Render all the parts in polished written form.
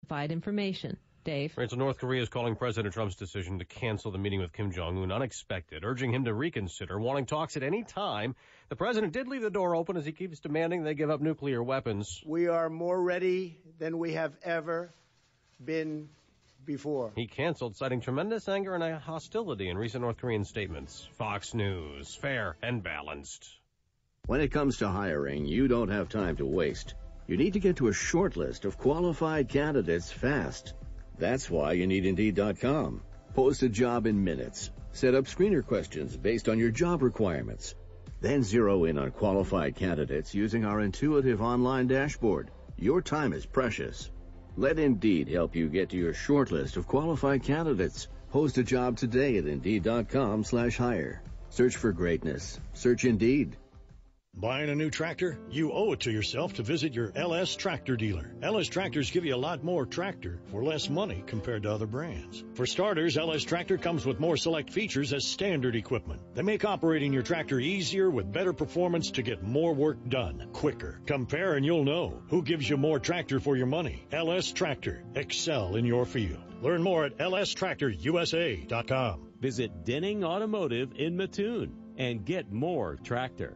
classified information. Dave. Right, so North Korea is calling President Trump's decision to cancel the meeting with Kim Jong-un unexpected, urging him to reconsider, wanting talks at any time. The president did leave the door open as he keeps demanding they give up nuclear weapons. We are more ready than we have ever been before. He canceled, citing tremendous anger and hostility in recent North Korean statements. Fox News, fair and balanced. When it comes to hiring, you don't have time to waste. You need to get to a short list of qualified candidates fast. That's why you need Indeed.com. Post a job in minutes. Set up screener questions based on your job requirements. Then zero in on qualified candidates using our intuitive online dashboard. Your time is precious. Let Indeed help you get to your short list of qualified candidates. Post a job today at Indeed.com/hire. Search for greatness. Search Indeed. Buying a new tractor? You owe it to yourself to visit your LS Tractor dealer. LS Tractors give you a lot more tractor for less money compared to other brands. For starters, LS Tractor comes with more select features as standard equipment. They make operating your tractor easier with better performance to get more work done quicker. Compare and you'll know who gives you more tractor for your money. LS Tractor. Excel in your field. Learn more at lstractorusa.com. Visit Denning Automotive in Mattoon and get more tractor.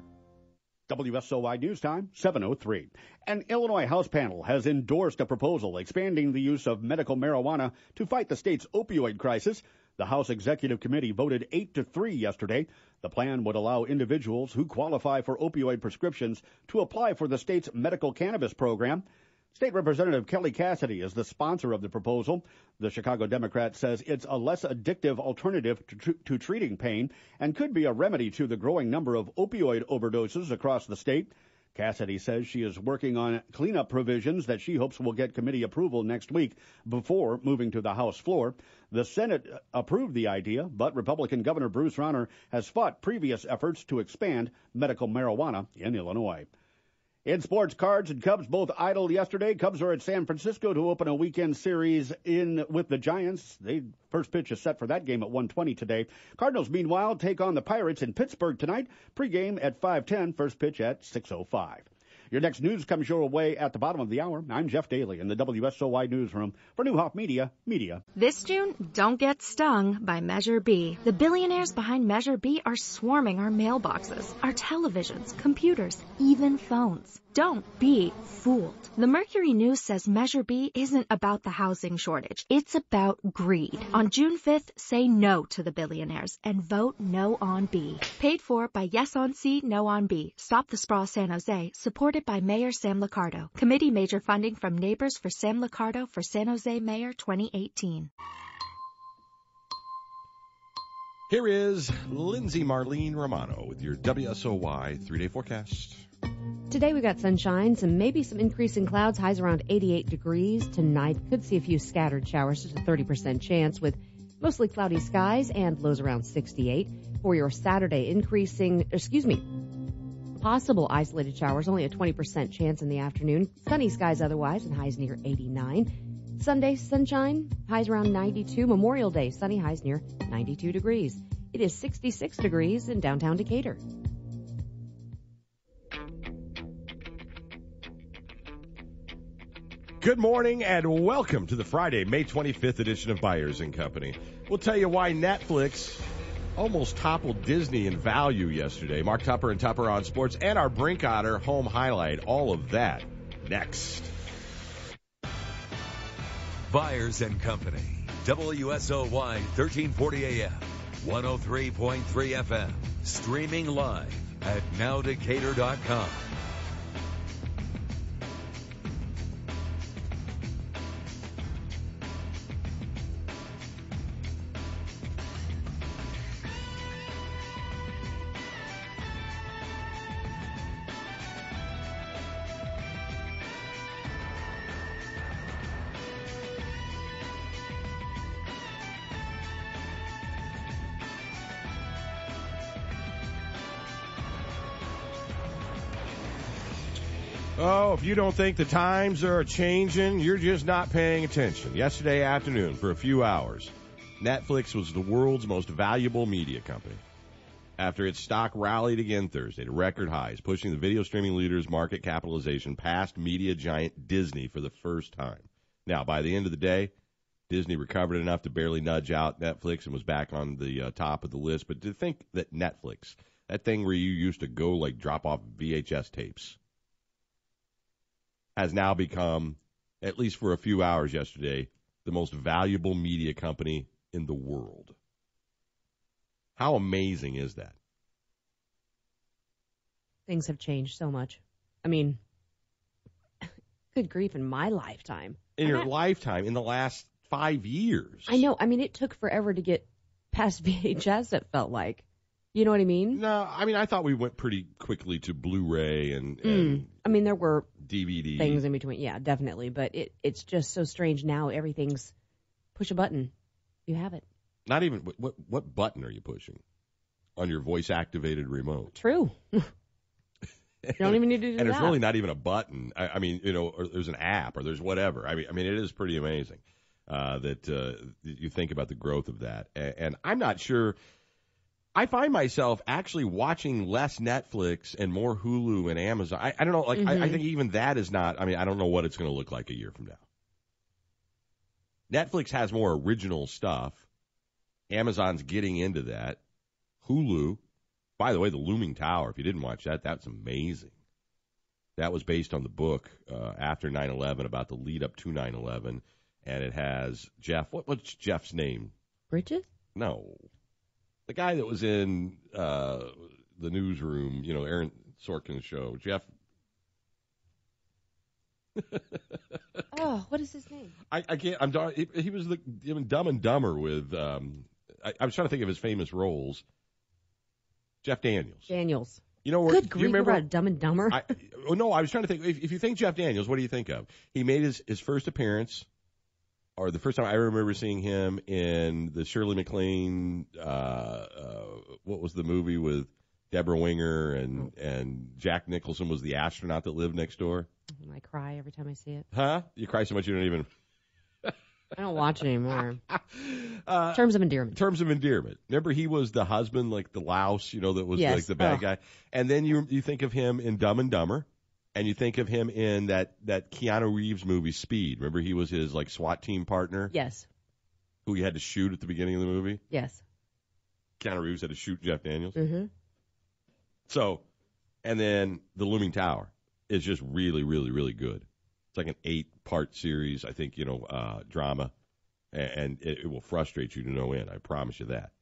WSOY News Time, 7:03. An Illinois House panel has endorsed a proposal expanding the use of medical marijuana to fight the state's opioid crisis. The House Executive Committee voted 8-3 yesterday. The plan would allow individuals who qualify for opioid prescriptions to apply for the state's medical cannabis program. State Representative Kelly Cassidy is the sponsor of the proposal. The Chicago Democrat says it's a less addictive alternative to treating pain and could be a remedy to the growing number of opioid overdoses across the state. Cassidy says she is working on cleanup provisions that she hopes will get committee approval next week before moving to the House floor. The Senate approved the idea, but Republican Governor Bruce Rauner has fought previous efforts to expand medical marijuana in Illinois. In sports, Cards and Cubs both idled yesterday. Cubs are at San Francisco to open a weekend series with the Giants. The first pitch is set for that game at 1:20 today. Cardinals, meanwhile, take on the Pirates in Pittsburgh tonight. Pregame at 5:10, first pitch at 6:05. Your next news comes your way at the bottom of the hour. I'm Jeff Daly in the WSOY Newsroom for Newhoff Media. This June, don't get stung by Measure B. The billionaires behind Measure B are swarming our mailboxes, our televisions, computers, even phones. Don't be fooled. The Mercury News says Measure B isn't about the housing shortage. It's about greed. On June 5th, say no to the billionaires and vote no on B. Paid for by Yes on C, No on B. Stop the Sprawl San Jose. Supported by Mayor Sam Liccardo. Committee major funding from Neighbors for Sam Liccardo for San Jose Mayor 2018. Here is Lindsay Marlene Romano with your WSOY 3-day forecast. Today we got sunshine, maybe some increasing clouds, highs around 88 degrees. Tonight could see a few scattered showers, just a 30% chance with mostly cloudy skies and lows around 68. For your Saturday, possible isolated showers, only a 20% chance in the afternoon. Sunny skies otherwise and highs near 89. Sunday, sunshine, highs around 92. Memorial Day, sunny, highs near 92 degrees. It is 66 degrees in downtown Decatur. Good morning and welcome to the Friday, May 25th edition of Byers and Company. We'll tell you why Netflix almost toppled Disney in value yesterday. Mark Tupper and Tupper on Sports and our Brink Otter home highlight. All of that next. Byers and Company, WSOY 1340 AM, 103.3 FM, streaming live at nowdecatur.com. Oh, if you don't think the times are changing, you're just not paying attention. Yesterday afternoon, for a few hours, Netflix was the world's most valuable media company. After its stock rallied again Thursday to record highs, pushing the video streaming leader's market capitalization past media giant Disney for the first time. Now, by the end of the day, Disney recovered enough to barely nudge out Netflix and was back on the top of the list. But to think that Netflix, that thing where you used to go like drop off VHS tapes, has now become, at least for a few hours yesterday, the most valuable media company in the world. How amazing is that? Things have changed so much. I mean, good grief, in my lifetime. In your lifetime, in the last 5 years. I know. I mean, it took forever to get past VHS, it felt like. You know what I mean? No, I mean, I thought we went pretty quickly to Blu-ray and I mean, there were DVD things in between. Yeah, definitely. But it's just so strange now. Everything's push a button. You have it. Not even, what button are you pushing on your voice-activated remote? True. You don't even need to do that. And there's really not even a button. I mean, you know, or there's an app or there's whatever. I mean, it is pretty amazing that you think about the growth of that. And I'm not sure. I find myself actually watching less Netflix and more Hulu and Amazon. I don't know. Like, I think even that is not. I mean, I don't know what it's going to look like a year from now. Netflix has more original stuff. Amazon's getting into that. Hulu. By the way, The Looming Tower, if you didn't watch that, that's amazing. That was based on the book after 9/11 about the lead up to 9/11. And it has Jeff. What's Jeff's name? Bridges? No. The guy that was in the newsroom, you know, Aaron Sorkin's show. Jeff. Oh, what is his name? I can't. He was Dumb and Dumber with. I was trying to think of his famous roles. Jeff Daniels. You know, good grief, you remember about Dumb and Dumber? I was trying to think. If you think Jeff Daniels, what do you think of? He made his first appearance, or the first time I remember seeing him in the Shirley MacLaine. What was the movie with Deborah Winger and Jack Nicholson was the astronaut that lived next door? I cry every time I see it. Huh? You cry so much you don't even. I don't watch it anymore. Terms of Endearment. Terms of Endearment. Remember, he was the husband, like the louse, you know, that was yes. like the bad guy. And then you think of him in Dumb and Dumber, and you think of him in that Keanu Reeves movie, Speed. Remember, he was his like SWAT team partner. Yes. Who he had to shoot at the beginning of the movie. Yes. Keanu Reeves had to shoot Jeff Daniels. Mm-hmm. So, and then The Looming Tower is just really, really, really good. It's like an 8-part series, I think, you know, drama, and it will frustrate you to no end. I promise you that.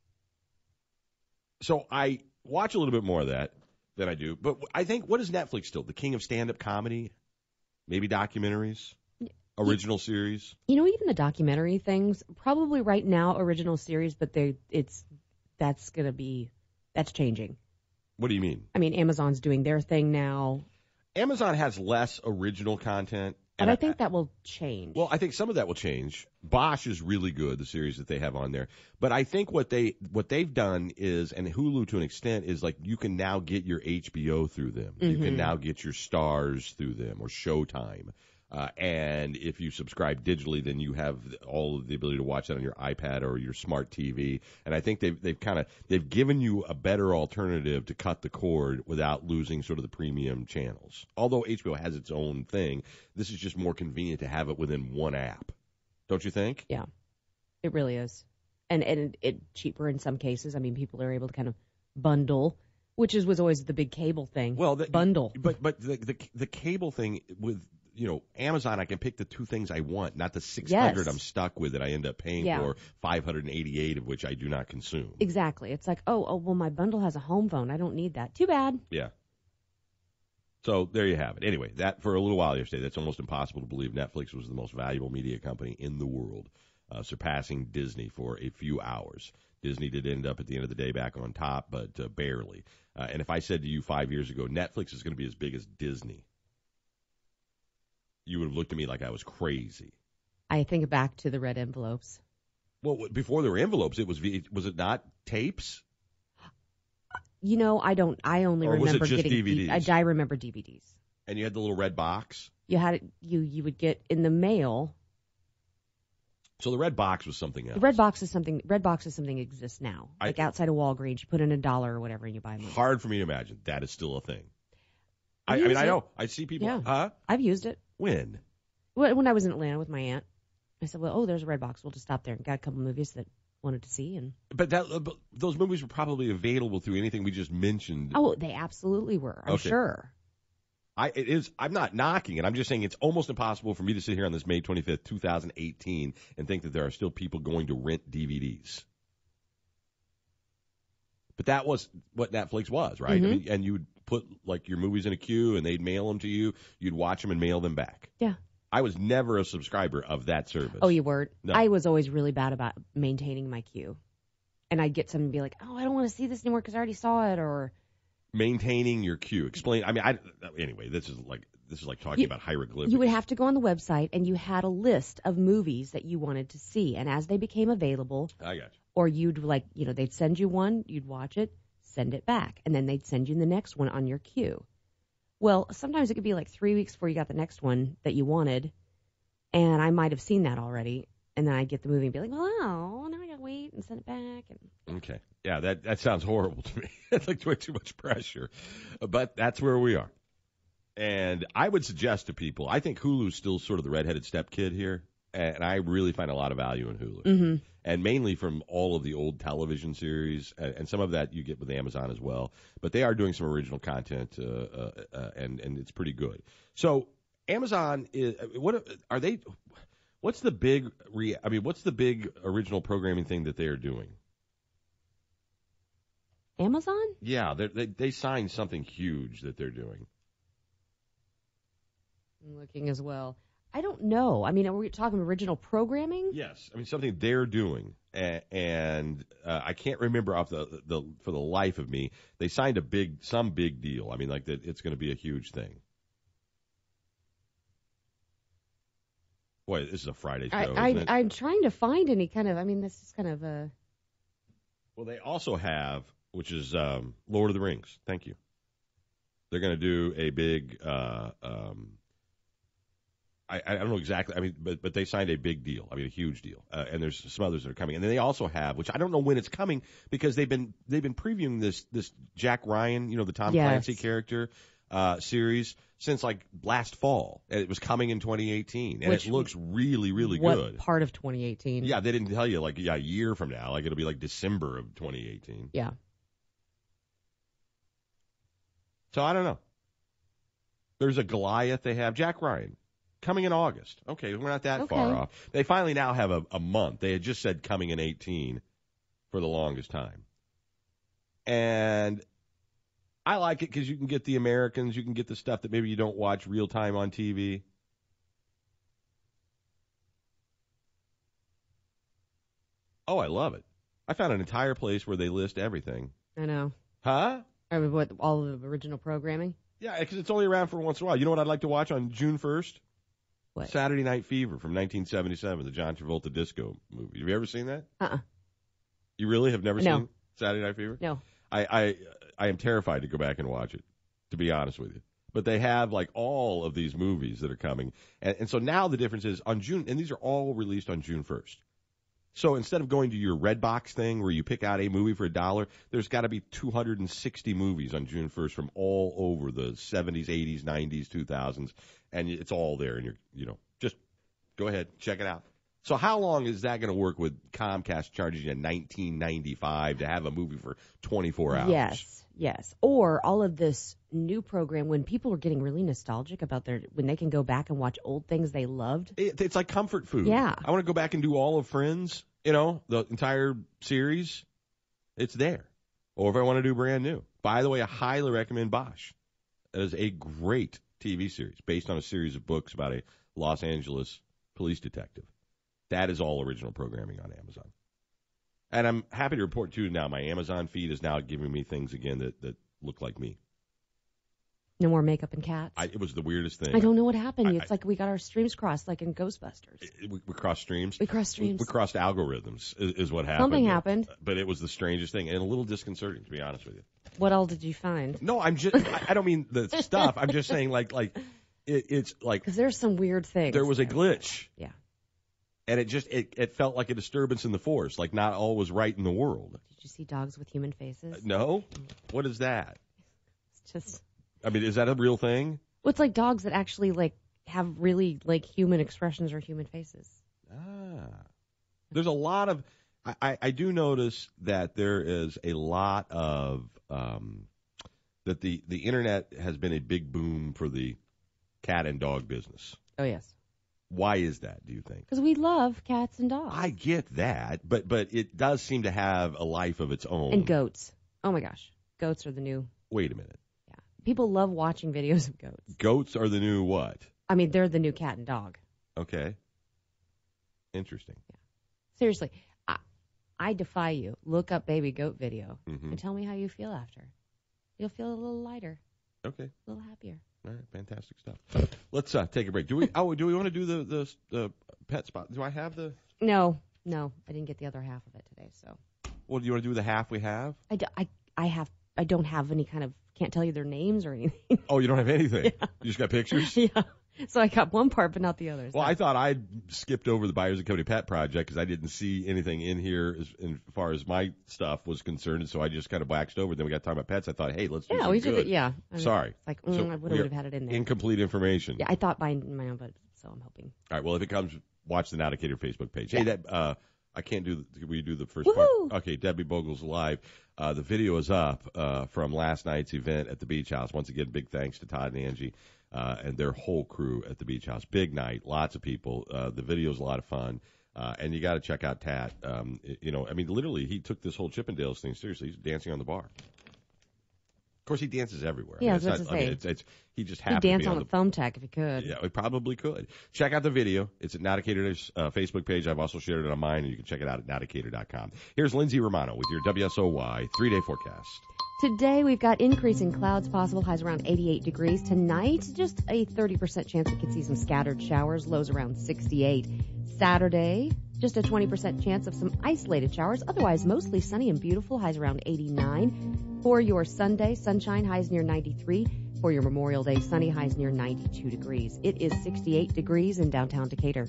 So I watch a little bit more of that than I do. But I think, what is Netflix still? The king of stand-up comedy? Maybe documentaries? Original series? You know, even the documentary things, probably right now original series, but that's changing. What do you mean? I mean, Amazon's doing their thing now. Amazon has less original content. But I think that will change. Well, I think some of that will change. Bosch is really good, the series that they have on there. But I think what they've done is, and Hulu to an extent, is like you can now get your HBO through them. Mm-hmm. You can now get your Stars through them or Showtime. And if you subscribe digitally, then you have all of the ability to watch that on your iPad or your smart TV. And I think they've given you a better alternative to cut the cord without losing sort of the premium channels. Although HBO has its own thing, this is just more convenient to have it within one app. Don't you think? Yeah, it really is. And it cheaper in some cases. I mean, people are able to kind of bundle, which was always the big cable thing. Well, bundle. But the cable thing with, you know, Amazon, I can pick the 2 things I want, not the 600 yes. I'm stuck with that I end up paying for, 588 of which I do not consume. Exactly. It's like, oh, well, my bundle has a home phone. I don't need that. Too bad. Yeah. So there you have it. Anyway, that for a little while yesterday, that's almost impossible to believe. Netflix was the most valuable media company in the world, surpassing Disney for a few hours. Disney did end up at the end of the day back on top, but barely. And if I said to you 5 years ago, Netflix is going to be as big as Disney, you would have looked at me like I was crazy. I think back to the red envelopes. Well, before there were envelopes, was it not tapes? You know, I only or remember was it just getting DVDs? I remember DVDs. And you had the little red box? You had it. You would get in the mail. So the red box was something else. The red box is something that exists now. Like outside of Walgreens, you put in $1 or whatever and you buy them. Hard for me to imagine that is still a thing. I know. I see people. Yeah. Huh? I've used it. When? When I was in Atlanta with my aunt, I said, well, there's a Redbox. We'll just stop there and got a couple movies that wanted to see. And But those movies were probably available through anything we just mentioned. Oh, they absolutely were. I'm sure. I'm not knocking it. I'm just saying it's almost impossible for me to sit here on this May 25th, 2018, and think that there are still people going to rent DVDs. But that was what Netflix was, right? Mm-hmm. I mean, and you would put like your movies in a queue, and they'd mail them to you. You'd watch them and mail them back. Yeah. I was never a subscriber of that service. Oh, you weren't? No. I was always really bad about maintaining my queue. And I'd get some and be like, I don't want to see this anymore because I already saw it, or... Maintaining your queue. Explain. I mean, anyway, this is like talking about hieroglyphics. You would have to go on the website, and you had a list of movies that you wanted to see. And as they became available... I got you. Or you'd they'd send you one, you'd watch it, send it back, and then they'd send you the next one on your queue. Well, sometimes it could be like 3 weeks before you got the next one that you wanted, and I might have seen that already, and then I'd get the movie and be like, well, now I gotta wait and send it back. Okay. Yeah, that sounds horrible to me. It's like way too much pressure. But that's where we are. And I would suggest to people, I think Hulu's still sort of the redheaded stepkid here, and I really find a lot of value in Hulu. Mm-hmm. And mainly from all of the old television series, and some of that you get with Amazon as well. But they are doing some original content, and it's pretty good. So Amazon is what's the big original programming thing that they are doing? Amazon? Yeah, they signed something huge that they're doing. I'm looking as well. I don't know. I mean, are we talking original programming? Yes. I mean, something they're doing. And I can't remember off for the life of me. They signed some big deal. I mean, like that it's going to be a huge thing. Boy, this is a Friday show, isn't it? I'm trying to find any kind of, this is kind of a... Well, they also have, which is Lord of the Rings. Thank you. They're going to do a big... I don't know exactly. I mean, but they signed a big deal. I mean, a huge deal. And there's some others that are coming. And then they also have, which I don't know when it's coming, because they've been previewing this Jack Ryan, the Tom Clancy character series since like last fall. And it was coming in 2018, and it looks really, really good. What part of 2018? Yeah, they didn't tell you like a year from now. Like it'll be like December of 2018. Yeah. So I don't know. There's a Goliath they have. Jack Ryan. Coming in August. Okay, we're not that far off. They finally now have a month. They had just said coming in 18 for the longest time. And I like it because you can get the Americans, you can get the stuff that maybe you don't watch real time on TV. Oh, I love it. I found an entire place where they list everything. I know. Huh? What, all of the original programming? Yeah, because it's only around for once in a while. You know what I'd like to watch on June 1st? What? Saturday Night Fever from 1977, the John Travolta disco movie. Have you ever seen that? You really have never seen Saturday Night Fever? No. I am terrified to go back and watch it, to be honest with you. But they have like all of these movies that are coming. And so now the difference is on June, and these are all released on June 1st. So instead of going to your Redbox thing where you pick out a movie for $1, there's got to be 260 movies on June 1st from all over the 70s, 80s, 90s, 2000s, and it's all there. And just go ahead, check it out. So how long is that going to work with Comcast charging you $19.95 to have a movie for 24 hours? Yes. Or all of this new program when people are getting really nostalgic about when they can go back and watch old things they loved. It's like comfort food. Yeah. I want to go back and do all of Friends, the entire series. It's there. Or if I want to do brand new. By the way, I highly recommend Bosch. It is a great TV series based on a series of books about a Los Angeles police detective. That is all original programming on Amazon. And I'm happy to report, too, now my Amazon feed is now giving me things again that look like me. No more makeup and cats? It was the weirdest thing. I don't know what happened. It's like we got our streams crossed like in Ghostbusters. We crossed streams? We crossed streams. We crossed algorithms is what happened. Something happened. But it was the strangest thing and a little disconcerting, to be honest with you. What all did you find? No, I'm just, I don't mean the stuff. I'm just saying it's like. Because there's some weird things. There was a glitch. Yeah. And it felt like a disturbance in the force, like not all was right in the world. Did you see dogs with human faces? No? What is that? It's just... I mean, is that a real thing? Well, it's like dogs that actually, have really like human expressions or human faces. There's a lot of, I do notice that there is a lot of, that the internet has been a big boom for the cat and dog business. Oh, yes. Why is that, do you think? Because we love cats and dogs. I get that, but it does seem to have a life of its own. And goats. Oh, my gosh. Goats are the new. Wait a minute. Yeah. People love watching videos of goats. Goats are the new what? I mean, they're the new cat and dog. Okay. Interesting. Yeah. Seriously, I defy you. Look up baby goat video and tell me how you feel after. You'll feel a little lighter. Okay. A little happier. All right, fantastic stuff. Let's take a break. Do we want to do the pet spot? Do I have the? No, I didn't get the other half of it today. So. Well, do you want to do the half we have? I don't have any kind of, can't tell you their names or anything. Oh, you don't have anything? Yeah. You just got pictures? Yeah. So I got one part, but not the others. Well, I thought I'd skipped over the Buyers and Company Pet Project because I didn't see anything in here as far as my stuff was concerned, and so I just kind of waxed over. Then we got talking about pets. I thought, hey, let's do some we good. did it. Yeah. Sorry. It's like, I would have had it in there. Incomplete information. Yeah, I thought buying my own, but so I'm hoping. All right. Well, if it comes, watch the Now Decatur Facebook page. Hey, that I can't do. We do the first Woo-hoo! part. Okay, Debbie Bogle's live. The video is up from last night's event at the Beach House. Once again, big thanks to Todd and Angie and their whole crew at the Beach House. Big night, lots of people. The video is a lot of fun, and you got to check out Tat. Literally, he took this whole Chippendales thing seriously. He's dancing on the bar. Of course, he dances everywhere. Yeah, I was about to say. He just happened to dance be on a thumbtack if he could. Yeah, he probably could. Check out the video. It's at Now Decatur's Facebook page. I've also shared it on mine, and you can check it out at nowdecatur.com. Here's Lindsay Romano with your WSOY 3-day forecast. Today, we've got increasing clouds possible, highs around 88 degrees. Tonight, just a 30% chance we could see some scattered showers, lows around 68. Saturday, just a 20% chance of some isolated showers. Otherwise, mostly sunny and beautiful, highs around 89. For your Sunday, sunshine, highs near 93. For your Memorial Day, sunny, highs near 92 degrees. It is 68 degrees in downtown Decatur.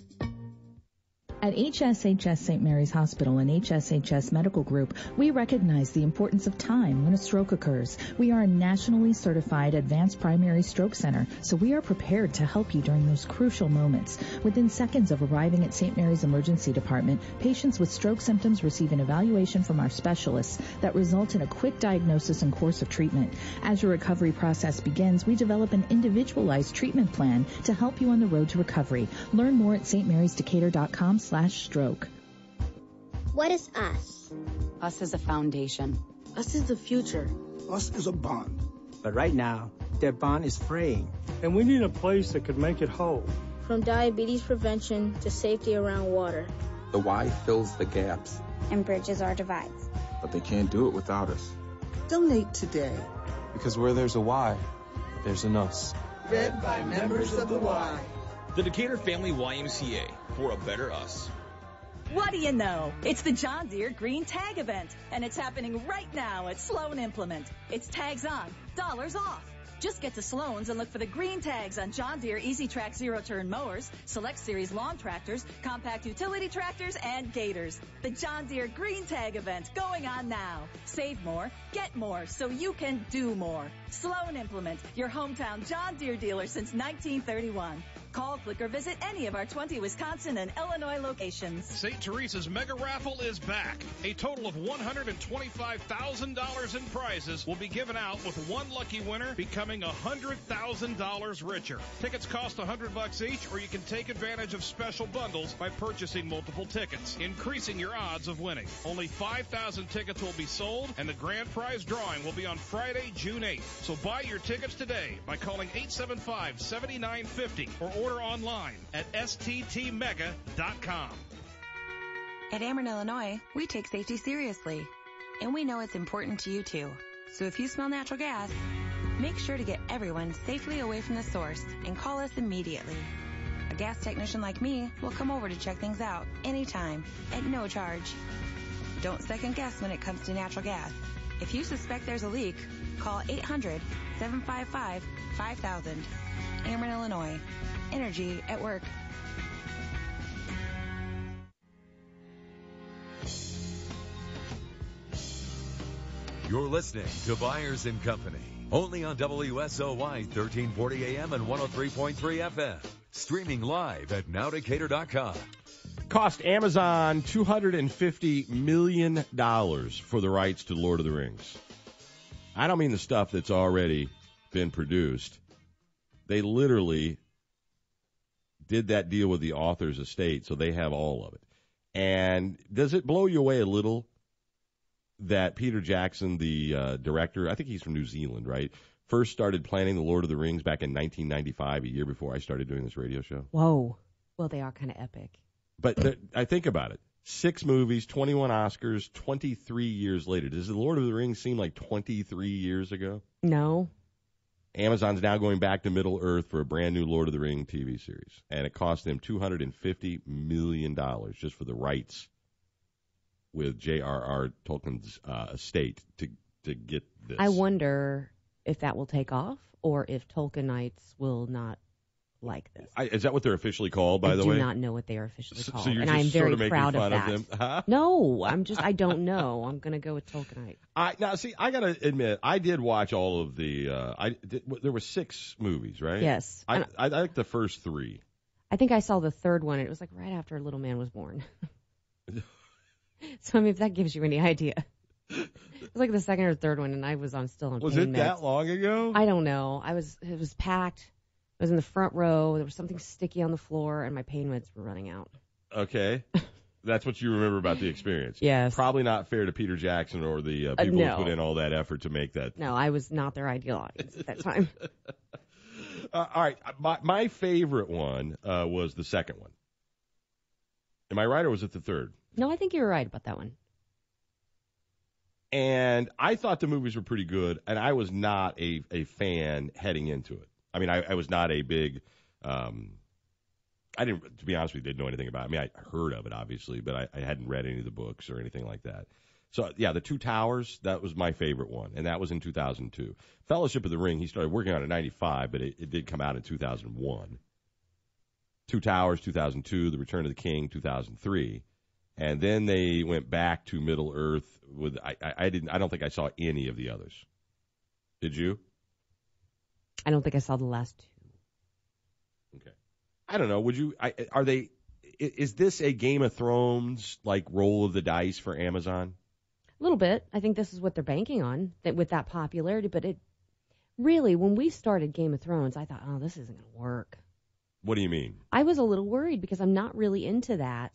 At HSHS St. Mary's Hospital and HSHS Medical Group, we recognize the importance of time when a stroke occurs. We are a nationally certified advanced primary stroke center, so we are prepared to help you during those crucial moments. Within seconds of arriving at St. Mary's Emergency Department, patients with stroke symptoms receive an evaluation from our specialists that result in a quick diagnosis and course of treatment. As your recovery process begins, we develop an individualized treatment plan to help you on the road to recovery. Learn more at stmarysdecatur.com/stroke. What is us? Us is a foundation. Us is the future. Us is a bond. But right now, that bond is fraying. And we need a place that could make it whole. From diabetes prevention to safety around water. The Y fills the gaps. And bridges our divides. But they can't do it without us. Donate today. Because where there's a Y, there's an us. Fed by members of the Y. The Decatur Family YMCA, for a better us. What do you know? It's the John Deere Green Tag Event, and it's happening right now at Sloan Implement. It's tags on, dollars off. Just get to Sloan's and look for the green tags on John Deere Easy Track zero-turn mowers, Select Series lawn tractors, compact utility tractors, and gators. The John Deere Green Tag Event going on now. Save more, get more, so you can do more. Sloan Implement, your hometown John Deere dealer since 1931. Call, click, or visit any of our 20 Wisconsin and Illinois locations. St. Teresa's Mega Raffle is back. A total of $125,000 in prizes will be given out with one lucky winner becoming $100,000 richer. Tickets cost $100 each, or you can take advantage of special bundles by purchasing multiple tickets, increasing your odds of winning. Only 5,000 tickets will be sold, and the grand prize drawing will be on Friday, June 8th. So buy your tickets today by calling 875-7950 or order online at sttmega.com. At Ameren, Illinois, we take safety seriously, and we know it's important to you too. So if you smell natural gas, make sure to get everyone safely away from the source and call us immediately. A gas technician like me will come over to check things out anytime at no charge. Don't second guess when it comes to natural gas. If you suspect there's a leak, call 800-755-5000. Ameren, Illinois. Energy at work. You're listening to Buyers and Company, only on WSOY 1340 AM and 103.3 FM. Streaming live at nowdecatur.com. Cost Amazon $250 million for the rights to Lord of the Rings. I don't mean the stuff that's already been produced. They literally did that deal with the author's estate, so they have all of it. And does it blow you away a little that Peter Jackson, the director, I think he's from New Zealand, right, first started planning the Lord of the Rings back in 1995, a year before I started doing this radio show? Whoa. Well, they are kind of epic. But I think about it. 6 movies, 21 Oscars, 23 years later. Does the Lord of the Rings seem like 23 years ago? No. Amazon's now going back to Middle-earth for a brand new Lord of the Rings TV series. And it cost them $250 million just for the rights with J.R.R. Tolkien's estate to get this. I wonder if that will take off or if Tolkienites will not like this. Is that what they're officially called, by the way? I do not know what they are officially called. So you're and just I'm very sort of proud making fun of that. them? Huh? No, I don't know. I'm going to go with Tolkienite. Now, see, I got to admit, I did watch all of the, there were 6 movies, right? Yes. I liked the first 3. I think I saw the third one. It was like right after Little Man was born. So, I mean, if that gives you any idea. It was like the second or third one, and I was still on Was pain it meds. that long ago? I don't know. It was packed. I was in the front row. There was something sticky on the floor, and my pain meds were running out. Okay. That's what you remember about the experience. Yes. Probably not fair to Peter Jackson or the people no. who put in all that effort to make that. No, I was not their ideal audience at that time. All right. My favorite one was the second one. Am I right, or was it the third? No, I think you were right about that one. And I thought the movies were pretty good, and I was not a fan heading into it. I mean, I was not a big, I didn't, to be honest with you, didn't know anything about it. I mean, I heard of it, obviously, but I hadn't read any of the books or anything like that. So, yeah, The Two Towers, that was my favorite one, and that was in 2002. Fellowship of the Ring, he started working on it in 95, but it did come out in 2001. Two Towers, 2002, The Return of the King, 2003. And then they went back to Middle Earth with, I don't think I saw any of the others. Did you? I don't think I saw the last 2. Okay. I don't know. Would you? Is this a Game of Thrones like roll of the dice for Amazon? A little bit. I think this is what they're banking on with that popularity. But it really, when we started Game of Thrones, I thought, oh, this isn't going to work. What do you mean? I was a little worried because I'm not really into that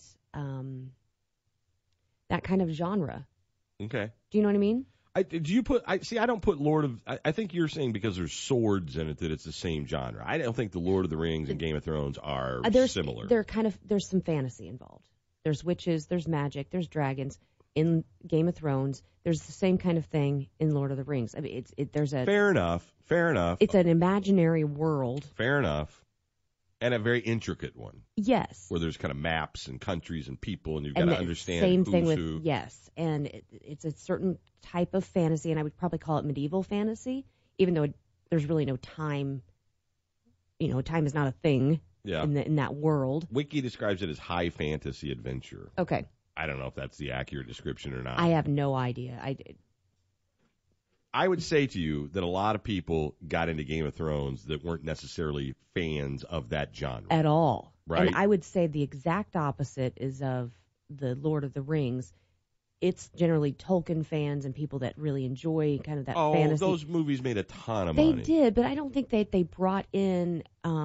that kind of genre. Okay. Do you know what I mean? I don't put Lord of... I think you're saying because there's swords in it that it's the same genre. I don't think the Lord of the Rings and Game of Thrones are similar. There's some fantasy involved. There's witches, there's magic, there's dragons. In Game of Thrones, there's the same kind of thing in Lord of the Rings. I mean, there's a... Fair enough. It's an imaginary world. Fair enough. And a very intricate one. Yes. Where there's kind of maps and countries and people, and you've got to understand same who's thing with who. Yes, and it's a certain type of fantasy, and I would probably call it medieval fantasy, even though there's really no time. You know, time is not a thing. Yeah. In that world. Wiki describes it as high fantasy adventure. Okay. I don't know if that's the accurate description or not. I have no idea. I would say to you that a lot of people got into Game of Thrones that weren't necessarily fans of that genre. At all. Right. And I would say the exact opposite is of the Lord of the Rings. It's generally Tolkien fans and people that really enjoy kind of that fantasy. Oh, those movies made a ton of money. They did, but I don't think they brought in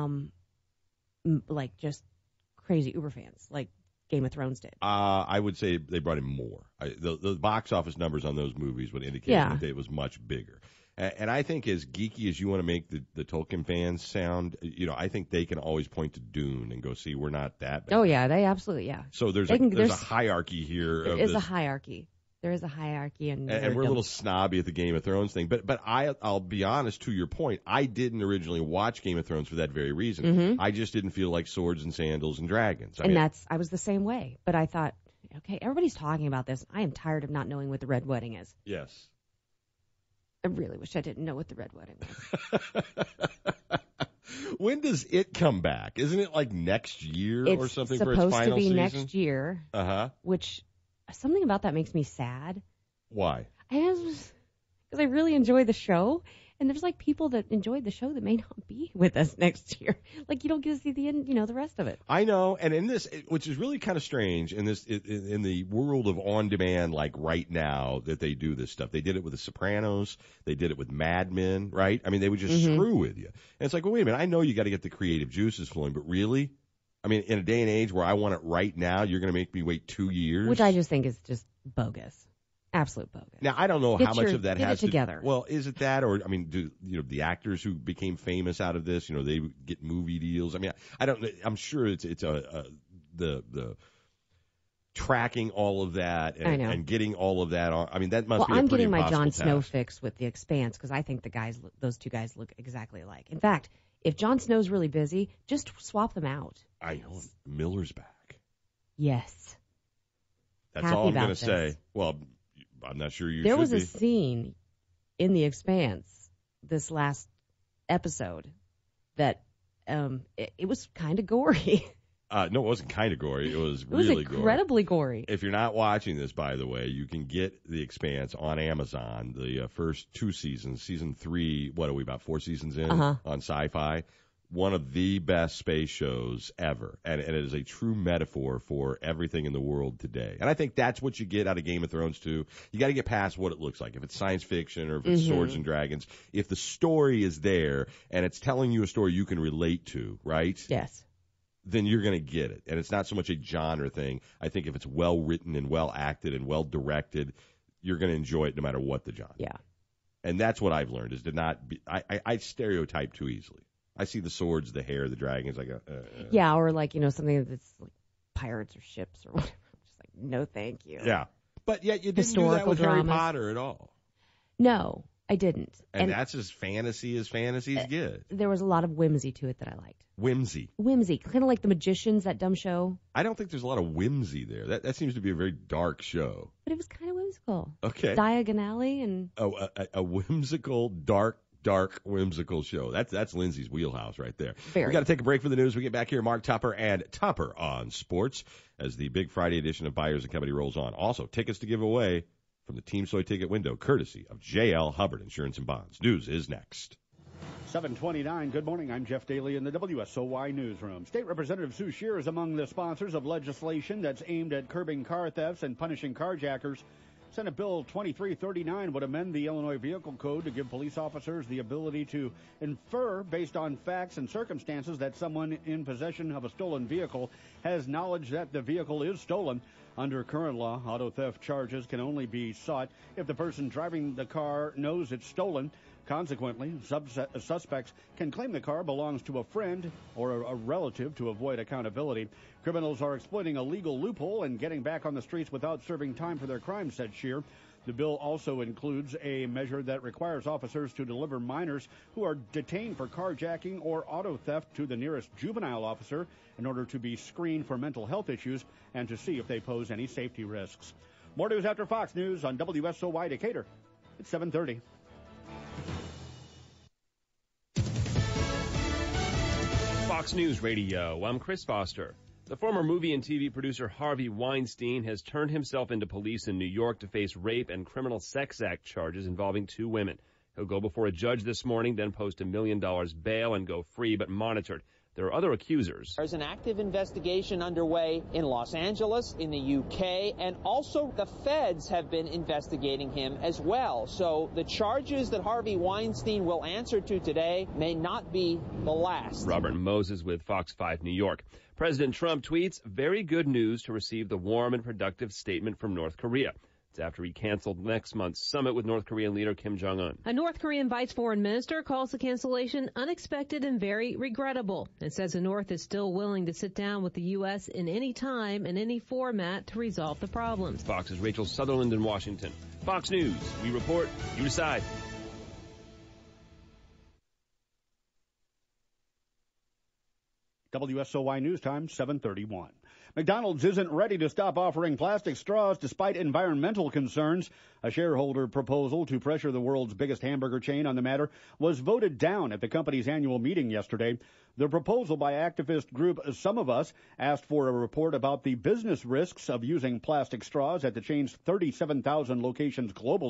like just crazy uber fans like Game of Thrones did. I would say they brought in more. The box office numbers on those movies would indicate that it was much bigger. And I think as geeky as you want to make the Tolkien fans sound, you know, I think they can always point to Dune and go, see, we're not that bad. Oh, yeah, they absolutely, yeah. So there's a hierarchy here. There is a hierarchy. There is a hierarchy. And we're a little snobby at the Game of Thrones thing. But I'll be honest, to your point, I didn't originally watch Game of Thrones for that very reason. Mm-hmm. I just didn't feel like swords and sandals and dragons. I was the same way. But I thought, okay, everybody's talking about this. I am tired of not knowing what the Red Wedding is. Yes. I really wish I didn't know what the Red Wedding was. When does it come back? Isn't it like next year or something for its final season? It's supposed to be next year. Uh-huh. Which, something about that makes me sad. Why? Because I really enjoy the show. And there's like people that enjoyed the show that may not be with us next year. Like you don't get to see the end, the rest of it. I know, and in this, which is really kind of strange, in the world of on demand, like right now, that they do this stuff. They did it with The Sopranos. They did it with Mad Men, right? I mean, they would just screw with you. And it's like, well, wait a minute. I know you got to get the creative juices flowing, but really, I mean, in a day and age where I want it right now, you're going to make me wait 2 years, which I just think is just bogus. Absolute bogus. Now, I don't know how much of that has to together. Well, is it that, or I mean, do the actors who became famous out of this, they get movie deals? I mean, I don't. I'm sure it's the tracking all of that and getting all of that on. I mean, that must be. I'm pretty getting my Jon task. Snow fix with The Expanse because I think those two guys look exactly alike. In fact, if Jon Snow's really busy, just swap them out. I know Miller's back. Yes. That's all I'm going to say. Well. I'm not sure you There should was be. a scene in The Expanse this last episode that it was kind of gory. No, it wasn't kind of gory. It was really incredibly gory. If you're not watching this, by the way, you can get The Expanse on Amazon. The first 2 seasons. Season 3, what are we, about 4 seasons in on Sci-Fi? One of the best space shows ever. And it is a true metaphor for everything in the world today. And I think that's what you get out of Game of Thrones, too. You got to get past what it looks like. If it's science fiction or if it's swords and dragons, if the story is there and it's telling you a story you can relate to, right? Yes. Then you're going to get it. And it's not so much a genre thing. I think if it's well written and well acted and well directed, you're going to enjoy it no matter what the genre. Yeah. And that's what I've learned is to not be, I stereotype too easily. I see the swords, the hair, the dragons. I go, yeah, or like, something that's like pirates or ships or whatever. I'm just like, no, thank you. Yeah. But yet you didn't do that with Harry Potter at all. No, I didn't. And that's as fantasies get. There was a lot of whimsy to it that I liked. Whimsy. Kind of like The Magicians, that dumb show. I don't think there's a lot of whimsy there. That seems to be a very dark show. But it was kind of whimsical. Okay. Diagon Alley and... Oh, a whimsical, dark whimsical show. That's Lindsay's wheelhouse right there. We got to take a break for the news. We get back here, Mark Tupper and Tupper on Sports as the big Friday edition of Byers & Company rolls on. Also, tickets to give away from the Team Soy ticket window, courtesy of J.L. Hubbard Insurance and Bonds. News is next. 7:29. Good morning. I'm Jeff Daly in the WSOY newsroom. State Representative Sue Shear is among the sponsors of legislation that's aimed at curbing car thefts and punishing carjackers. Senate Bill 2339 would amend the Illinois Vehicle Code to give police officers the ability to infer, based on facts and circumstances, that someone in possession of a stolen vehicle has knowledge that the vehicle is stolen. Under current law, auto theft charges can only be sought if the person driving the car knows it's stolen. Consequently, suspects can claim the car belongs to a friend or a relative to avoid accountability. Criminals are exploiting a legal loophole and getting back on the streets without serving time for their crimes, said Shear. The bill also includes a measure that requires officers to deliver minors who are detained for carjacking or auto theft to the nearest juvenile officer in order to be screened for mental health issues and to see if they pose any safety risks. More news after Fox News on WSOY Decatur. It's 7:30. Fox News Radio, I'm Chris Foster. The former movie and TV producer Harvey Weinstein has turned himself into police in New York to face rape and criminal sex act charges involving 2 women. He'll go before a judge this morning, then post $1 million bail and go free but monitored. There are other accusers. There's an active investigation underway in Los Angeles, in the UK, and also the feds have been investigating him as well. So the charges that Harvey Weinstein will answer to today may not be the last. Robert Moses with Fox 5 New York. President Trump tweets, very good news to receive the warm and productive statement from North Korea. It's after he canceled next month's summit with North Korean leader Kim Jong-un. A North Korean vice foreign minister calls the cancellation unexpected and very regrettable and says the North is still willing to sit down with the U.S. in any time and any format to resolve the problems. Fox's Rachel Sutherland in Washington. Fox News. We report. You decide. WSOY News Time, 7:31. McDonald's isn't ready to stop offering plastic straws despite environmental concerns. A shareholder proposal to pressure the world's biggest hamburger chain on the matter was voted down at the company's annual meeting yesterday. The proposal by activist group Some of Us asked for a report about the business risks of using plastic straws at the chain's 37,000 locations globally.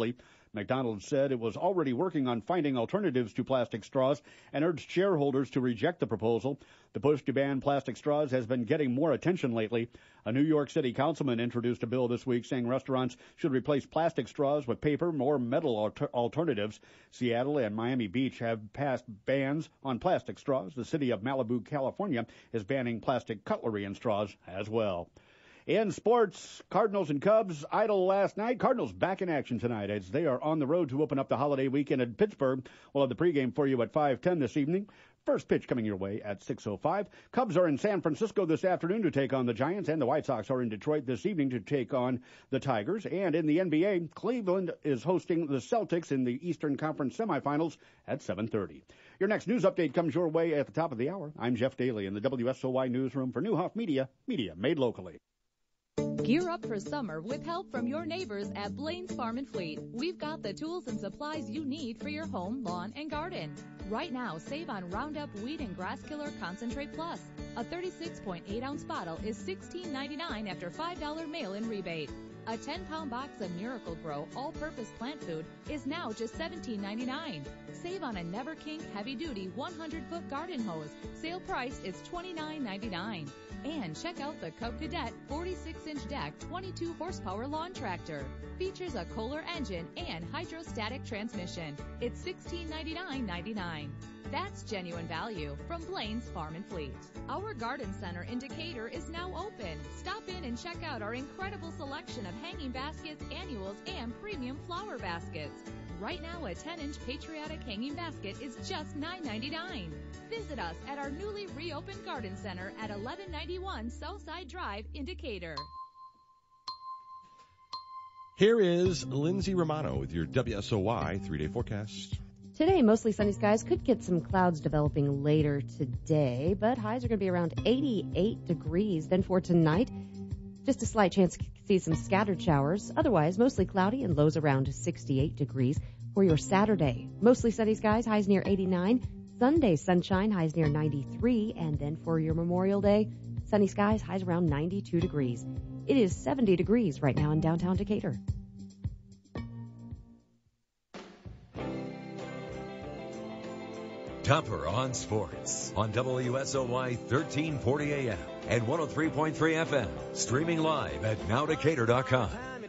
McDonald's said it was already working on finding alternatives to plastic straws and urged shareholders to reject the proposal. The push to ban plastic straws has been getting more attention lately. A New York City councilman introduced a bill this week saying restaurants should replace plastic straws with paper or metal alternatives. Seattle and Miami Beach have passed bans on plastic straws. The city of Malibu, California, is banning plastic cutlery and straws as well. In sports, Cardinals and Cubs idle last night. Cardinals back in action tonight as they are on the road to open up the holiday weekend in Pittsburgh. We'll have the pregame for you at 5:10 this evening. First pitch coming your way at 6:05. Cubs are in San Francisco this afternoon to take on the Giants, and the White Sox are in Detroit this evening to take on the Tigers. And in the NBA, Cleveland is hosting the Celtics in the Eastern Conference semifinals at 7:30. Your next news update comes your way at the top of the hour. I'm Jeff Daly in the WSOY newsroom for Newhoff Media, media made locally. Gear up for summer with help from your neighbors at Blaine's Farm and Fleet. We've got the tools and supplies you need for your home, lawn, and garden. Right now, save on Roundup Weed and Grass Killer Concentrate Plus. A 36.8-ounce bottle is $16.99 after $5 mail-in rebate. A 10-pound box of Miracle-Gro all-purpose plant food is now just $17.99. Save on a Never King heavy-duty 100-foot garden hose. Sale price is $29.99. And check out the Cub Cadet 46-inch deck 22-horsepower lawn tractor. Features a Kohler engine and hydrostatic transmission. It's $1699.99. That's genuine value from Blaine's Farm and Fleet. Our garden center in Decatur is now open. Stop in and check out our incredible selection of hanging baskets, annuals, and premium flower baskets. Right now, a 10-inch patriotic hanging basket is just $9.99. Visit us at our newly reopened garden center at 1191 Southside Drive in Decatur. Here is Lindsay Romano with your WSOY 3-day forecast. Today, mostly sunny skies. Could get some clouds developing later today, but highs are going to be around 88 degrees. Then for tonight, just a slight chance to see some scattered showers. Otherwise, mostly cloudy and lows around 68 degrees. For your Saturday, mostly sunny skies, highs near 89. Sunday, sunshine, highs near 93. And then for your Memorial Day, sunny skies, highs around 92 degrees. It is 70 degrees right now in downtown Decatur. Tupper on Sports on WSOY 1340 AM and 103.3 FM. Streaming live at nowdecatur.com.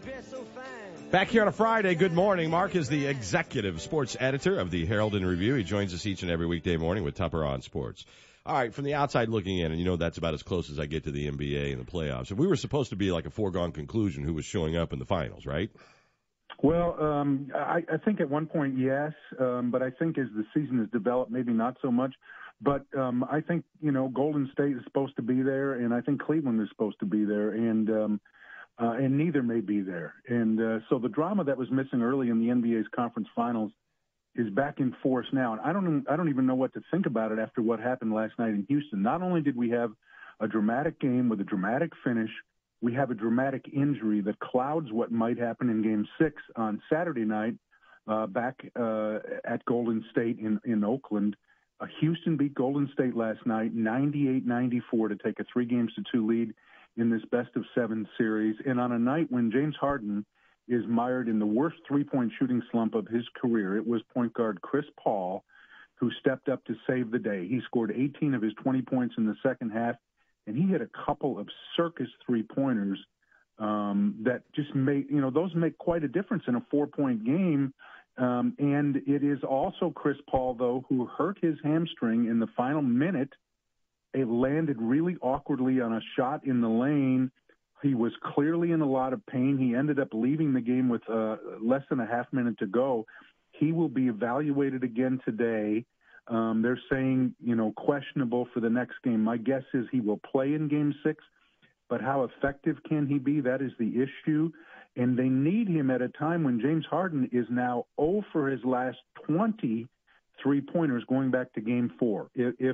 Back here on a Friday, good morning. Mark is the executive sports editor of the Herald and Review. He joins us each and every weekday morning with Tupper on Sports. All right, from the outside looking in, and you know that's about as close as I get to the NBA and the playoffs. If we were supposed to be like a foregone conclusion who was showing up in the finals, right? Well, I think at one point, yes, but I think as the season has developed, maybe not so much. But I think, Golden State is supposed to be there, and I think Cleveland is supposed to be there, and neither may be there. And so the drama that was missing early in the NBA's conference finals is back in force now. And I don't even know what to think about it after what happened last night in Houston. Not only did we have a dramatic game with a dramatic finish, we have a dramatic injury that clouds what might happen in Game 6 on Saturday night back at Golden State in Oakland. Houston beat Golden State last night 98-94 to take a 3-2 lead in this best-of-7 series. And on a night when James Harden is mired in the worst three-point shooting slump of his career, it was point guard Chris Paul who stepped up to save the day. He scored 18 of his 20 points in the second half, and he hit a couple of circus three-pointers that just those make quite a difference in a 4-point game. And it is also Chris Paul, though, who hurt his hamstring in the final minute. It landed really awkwardly on a shot in the lane. He was clearly in a lot of pain. He ended up leaving the game with less than a half minute to go. He will be evaluated again today. They're saying, questionable for the next game. My guess is he will play in Game 6, but how effective can he be? That is the issue. And they need him at a time when James Harden is now 0 for his last 20 three-pointers going back to Game 4.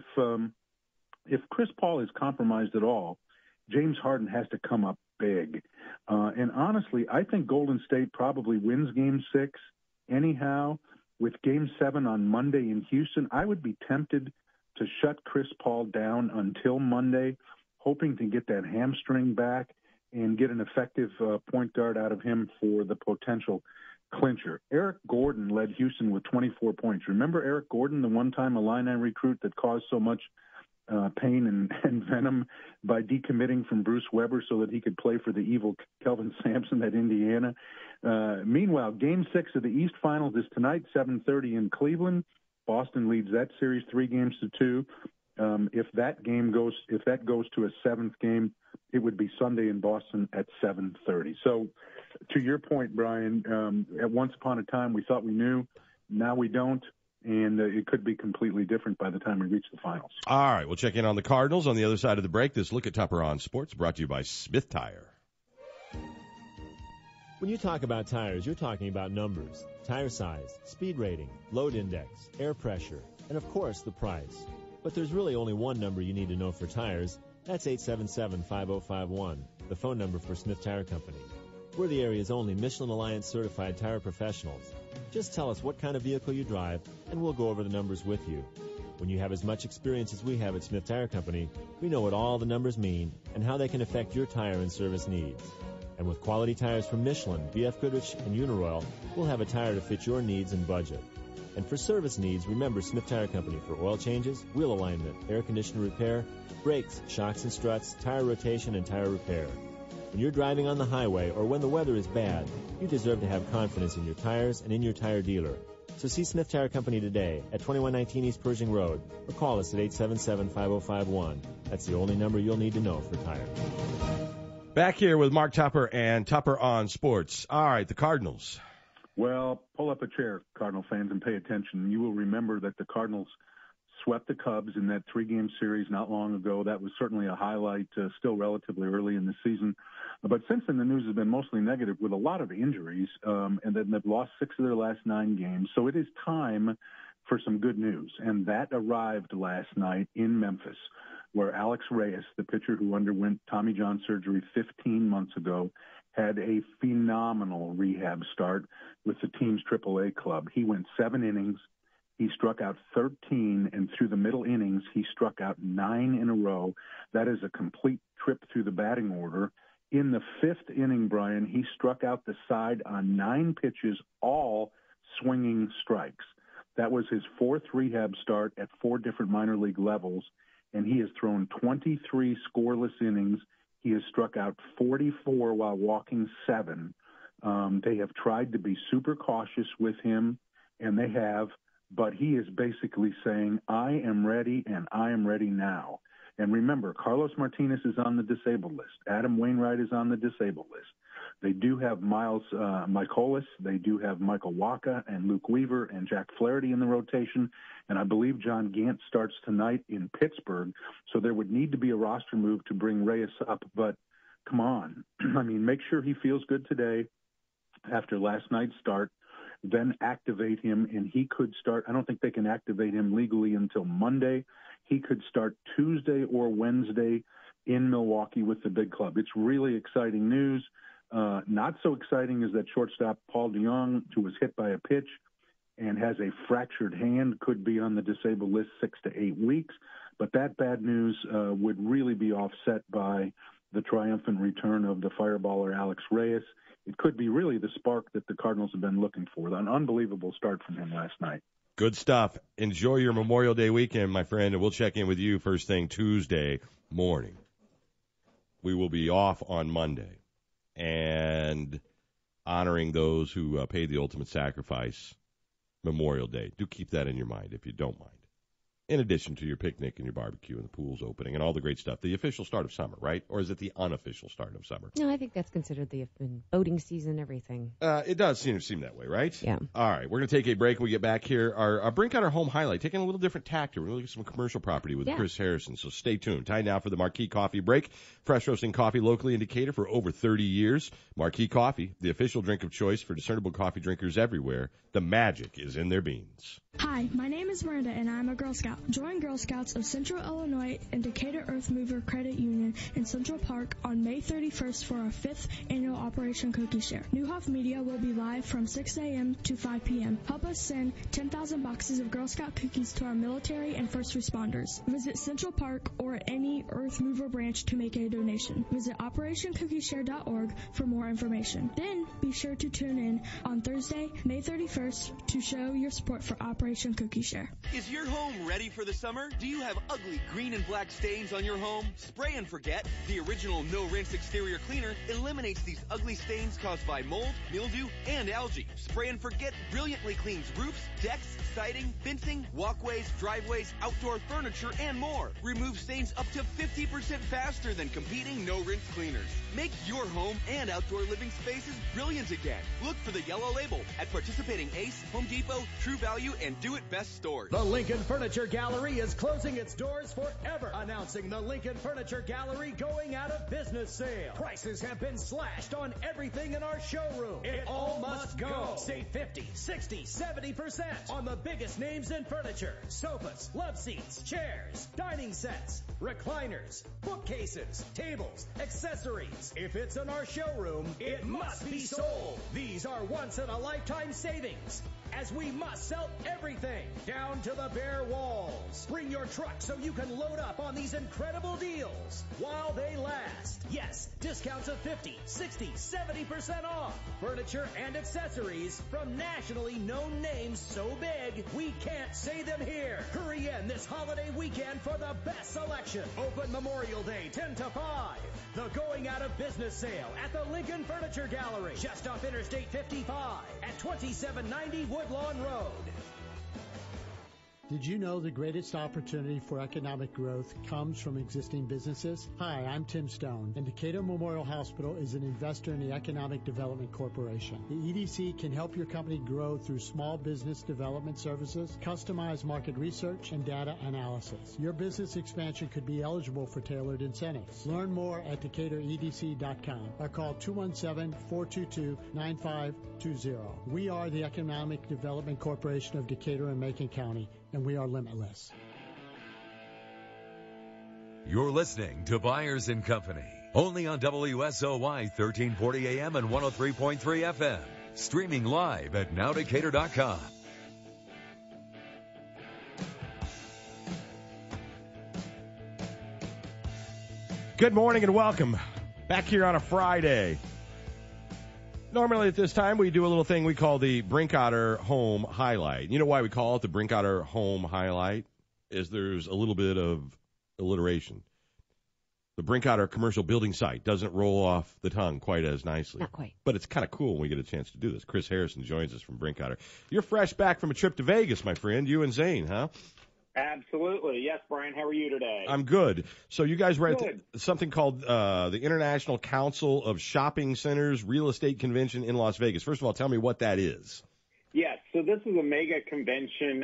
If Chris Paul is compromised at all, James Harden has to come up big. And honestly, I think Golden State probably wins Game 6 anyhow. With Game 7 on Monday in Houston, I would be tempted to shut Chris Paul down until Monday, hoping to get that hamstring back and get an effective point guard out of him for the potential clincher. Eric Gordon led Houston with 24 points. Remember Eric Gordon, the one-time Illini recruit that caused so much pain and venom by decommitting from Bruce Weber so that he could play for the evil Kelvin Sampson at Indiana? Meanwhile, Game 6 of the East Finals is tonight, 7:30 in Cleveland. Boston leads that series 3-2. If that goes to a seventh game, it would be Sunday in Boston at 7:30. So, to your point, Brian, at once upon a time we thought we knew, now we don't, and it could be completely different by the time we reach the finals. All right, we'll check in on the Cardinals on the other side of the break. This Look at Tupper on Sports brought to you by Smith Tire. When you talk about tires, you're talking about numbers, tire size, speed rating, load index, air pressure, and of course the price. But there's really only one number you need to know for tires. That's 877-5051, the phone number for Smith Tire Company. We're the area's only Michelin Alliance certified tire professionals. Just tell us what kind of vehicle you drive, and we'll go over the numbers with you. When you have as much experience as we have at Smith Tire Company, we know what all the numbers mean and how they can affect your tire and service needs. And with quality tires from Michelin, BF Goodrich, and Uniroyal, we'll have a tire to fit your needs and budget. And for service needs, remember Smith Tire Company for oil changes, wheel alignment, air conditioner repair, brakes, shocks and struts, tire rotation, and tire repair. When you're driving on the highway or when the weather is bad, you deserve to have confidence in your tires and in your tire dealer. So see Smith Tire Company today at 2119 East Pershing Road or call us at 877-5051. That's the only number you'll need to know for tires. Back here with Mark Tupper and Tupper on Sports. All right, the Cardinals. Well, pull up a chair, Cardinal fans, and pay attention. You will remember that the Cardinals swept the Cubs in that 3-game series not long ago. That was certainly a highlight, still relatively early in the season. But since then, the news has been mostly negative with a lot of injuries, and then they've lost 6 of their last 9 games. So it is time for some good news, and that arrived last night in Memphis, where Alex Reyes, the pitcher who underwent Tommy John surgery 15 months ago, had a phenomenal rehab start with the team's AAA club. He went 7 innings. He struck out 13, and through the middle innings, he struck out 9 in a row. That is a complete trip through the batting order. In the 5th inning, Brian, he struck out the side on 9 pitches, all swinging strikes. That was his 4th rehab start at 4 different minor league levels, and he has thrown 23 scoreless innings. He has struck out 44 while walking 7. They have tried to be super cautious with him, and they have, but he is basically saying, I am ready, and I am ready now. And remember, Carlos Martinez is on the disabled list. Adam Wainwright is on the disabled list. They do have Miles Michaelis. They do have Michael Wacha and Luke Weaver and Jack Flaherty in the rotation. And I believe John Gant starts tonight in Pittsburgh. So there would need to be a roster move to bring Reyes up. But come on. I mean, make sure he feels good today after last night's start. Then activate him, and he could start. I don't think they can activate him legally until Monday. He could start Tuesday or Wednesday in Milwaukee with the big club. It's really exciting news. Not so exciting is that shortstop Paul DeJong, who was hit by a pitch and has a fractured hand, could be on the disabled list 6 to 8 weeks. But that bad news would really be offset by the triumphant return of the fireballer Alex Reyes. It could be really the spark that the Cardinals have been looking for. An unbelievable start from him last night. Good stuff. Enjoy your Memorial Day weekend, my friend, and we'll check in with you first thing Tuesday morning. We will be off on Monday and honoring those who paid the ultimate sacrifice Memorial Day. Do keep that in your mind if you don't mind. In addition to your picnic and your barbecue and the pools opening and all the great stuff. The official start of summer, right? Or is it the unofficial start of summer? No, I think that's considered the boating season, everything. It does seem that way, right? Yeah. All right, we're going to take a break when we get back here. Our Brinkotter Home Highlight, taking a little different tack here. We're going to look at some commercial property with Chris Harrison, so stay tuned. Time now for the Marquee Coffee Break. Fresh roasting coffee locally in Decatur for over 30 years. Marquee Coffee, the official drink of choice for discernible coffee drinkers everywhere. The magic is in their beans. Hi, my name is Miranda, and I'm a Girl Scout. Join Girl Scouts of Central Illinois and Decatur Earth Mover Credit Union in Central Park on May 31st for our 5th annual Operation Cookie Share. Newhoff Media will be live from 6 a.m. to 5 p.m. Help us send 10,000 boxes of Girl Scout cookies to our military and first responders. Visit Central Park or any Earth Mover branch to make a donation. Visit OperationCookieShare.org for more information. Then be sure to tune in on Thursday, May 31st to show your support for Operation Cookie Share. Is your home ready for the summer? Do you have ugly green and black stains on your home? Spray and Forget, the original no-rinse exterior cleaner, eliminates these ugly stains caused by mold, mildew, and algae. Spray and Forget brilliantly cleans roofs, decks, siding, fencing, walkways, driveways, outdoor furniture, and more. Remove stains up to 50% faster than competing no-rinse cleaners. Make your home and outdoor living spaces brilliant again. Look for the yellow label at participating Ace, Home Depot, True Value, and Do It Best stores. The Lincoln Furniture Gallery is closing its doors forever. Announcing the Lincoln Furniture Gallery going out of business sale. Prices have been slashed on everything in our showroom. It all must go. Save 50, 60, 70% on the biggest names in furniture. Sofas, love seats, chairs, dining sets, recliners, bookcases, tables, accessories. If it's in our showroom, it must be sold. These are once-in-a-lifetime savings, as we must sell everything, down to the bare walls. Bring your truck so you can load up on these incredible deals while they last. Yes, discounts of 50, 60, 70% off. Furniture and accessories from nationally known names so big, we can't say them here. Hurry in this holiday weekend for the best selection. Open Memorial Day, 10 to 5. The going out of business sale at the Lincoln Furniture Gallery, just off Interstate 55 at 2790 Woodlawn Road. Did you know the greatest opportunity for economic growth comes from existing businesses? Hi, I'm Tim Stone, and Decatur Memorial Hospital is an investor in the Economic Development Corporation. The EDC can help your company grow through small business development services, customized market research, and data analysis. Your business expansion could be eligible for tailored incentives. Learn more at DecaturEDC.com or call 217-422-9520. We are the Economic Development Corporation of Decatur and Macon County, and we are limitless. You're listening to Byers & Company, only on WSOY 1340 AM and 103.3 FM. Streaming live at nowdecatur.com. Good morning and welcome back here on a Friday. Normally at this time, we do a little thing we call the Brinkotter Home Highlight. You know why we call it the Brinkotter Home Highlight? Is there's a little bit of alliteration. The Brinkotter commercial building site doesn't roll off the tongue quite as nicely. Not quite. But it's kind of cool when we get a chance to do this. Chris Harrison joins us from Brinkotter. You're fresh back from a trip to Vegas, my friend. You and Zane, huh? Absolutely. Yes, Brian. How are you today? I'm good. So you guys were at something called the International Council of Shopping Centers Real Estate Convention in Las Vegas. First of all, tell me what that is. Yes. So this is a mega convention.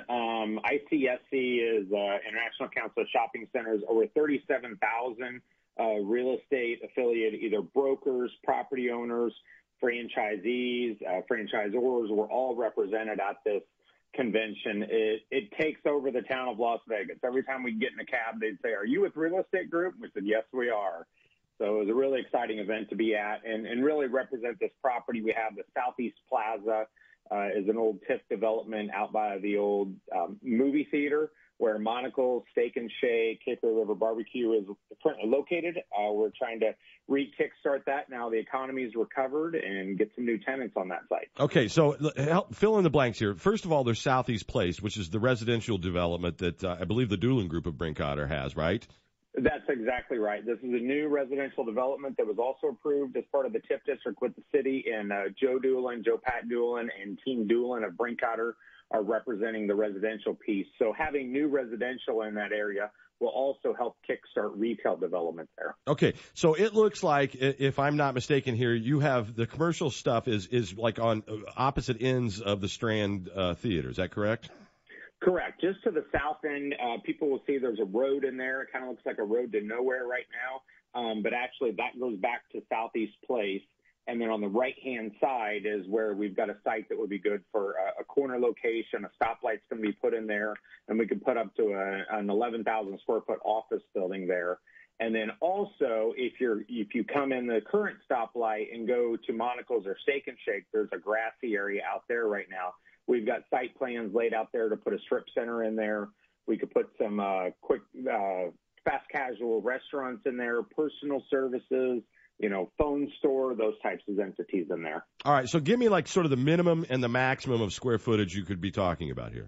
ICSC is International Council of Shopping Centers. Over 37,000 real estate affiliated, either brokers, property owners, franchisees, franchisors were all represented at this convention. It takes over the town of Las Vegas. Every time we get in a cab, they'd say, "Are you with Real Estate Group?" We said, "Yes, we are." So it was a really exciting event to be at and really represent this property. We have the Southeast Plaza, is an old TIF development out by the old movie theater where Monocle's Steak and Shake, Hickory River Barbecue is currently located. We're trying to kickstart that now the economy's recovered and get some new tenants on that site. Okay, so help fill in the blanks here. First of all, there's Southeast Place, which is the residential development that I believe the Doolin Group of Brinkotter has, right? That's exactly right. This is a new residential development that was also approved as part of the TIF district with the city, and Joe Pat Doolin, and Team Doolin of Brinkotter are representing the residential piece. So having new residential in that area will also help kickstart retail development there. Okay, so it looks like, if I'm not mistaken here, you have the commercial stuff is like on opposite ends of the Strand Theater. Is that correct? Correct. Just to the south end, people will see there's a road in there. It kind of looks like a road to nowhere right now, but actually that goes back to Southeast Place. And then on the right-hand side is where we've got a site that would be good for a corner location. A stoplight's going to be put in there, and we could put up to an 11,000 square foot office building there. And then also, if you come in the current stoplight and go to Monocle's or Steak and Shake, there's a grassy area out there right now. We've got site plans laid out there to put a strip center in there. We could put some quick fast casual restaurants in there, personal services, phone store, those types of entities in there. All right, so give me like sort of the minimum and the maximum of square footage you could be talking about here.